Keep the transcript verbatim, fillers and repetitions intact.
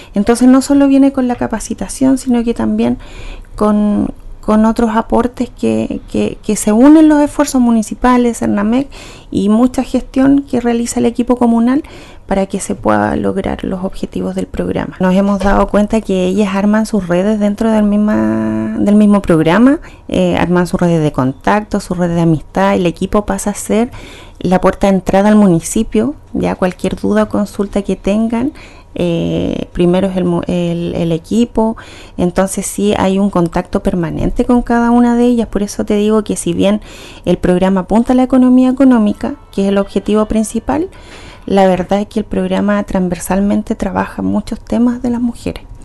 Entonces no solo viene con la capacitación, sino que también con, con otros aportes que, que, que se unen los esfuerzos municipales, Cernamec y mucha gestión que realiza el equipo comunal para que se pueda lograr los objetivos del programa. Nos hemos dado cuenta que ellas arman sus redes dentro del, misma, del mismo programa, eh, arman sus redes de contacto, sus redes de amistad. El equipo pasa a ser la puerta de entrada al municipio. Ya cualquier duda o consulta que tengan, eh, primero es el, el, el equipo. Entonces sí hay un contacto permanente con cada una de ellas. Por eso te digo que si bien el programa apunta a la economía económica, que es el objetivo principal, la verdad es que el programa transversalmente trabaja muchos temas de las mujeres.